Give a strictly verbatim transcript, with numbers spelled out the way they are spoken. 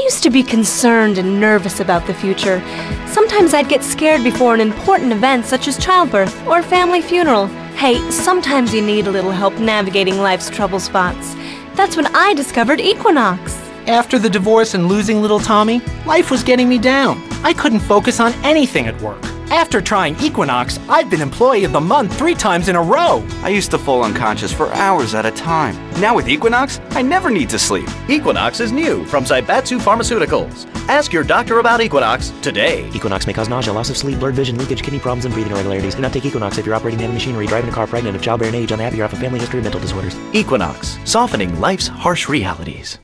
used to be concerned and nervous about the future. Sometimes I'd get scared before an important event such as childbirth or a family funeral. Hey, sometimes you need a little help navigating life's trouble spots. That's when I discovered Equinox. After the divorce and losing little Tommy, life was getting me down. I couldn't focus on anything at work. After trying Equinox, I've been Employee of the Month three times in a row. I used to fall unconscious for hours at a time. Now with Equinox, I never need to sleep. Equinox is new from Zaibatsu Pharmaceuticals. Ask your doctor about Equinox today. Equinox may cause nausea, loss of sleep, blurred vision, leakage, kidney problems, and breathing irregularities. Do not take Equinox if you're operating heavy machinery, driving a car, pregnant, of childbearing age, unhappy, or have a family history of mental disorders. Equinox, softening life's harsh realities.